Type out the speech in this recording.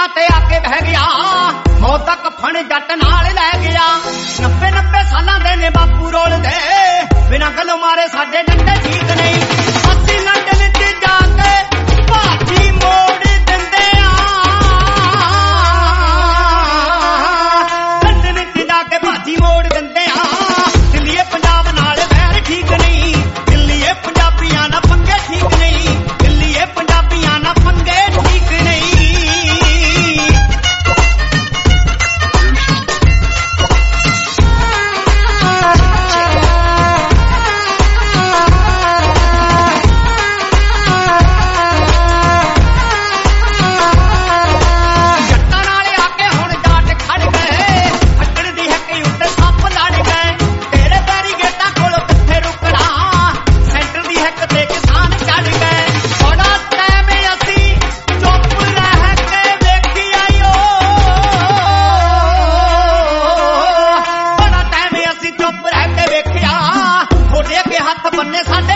सीटां ते आके बह गया, मौत दा कफन जट नाल लै गया। 90 सालां दे ने बापू रोलदे, बिना गल्लों मारे साडे डंडे ठीक नहीं। असीं लंडन च जाके भाजी मोड़ दिंदे आ, लंडन च जाके भाजी मोड़ दिंदे आ। दिल्ली पंजाब नाल वैर ठीक नहीं, दिल्ली पंजाबियां ना पंगे ठीक नहीं, दिल्ली पंजाबियां ना पंगे ठीक नहीं। हथ बन्ने साडे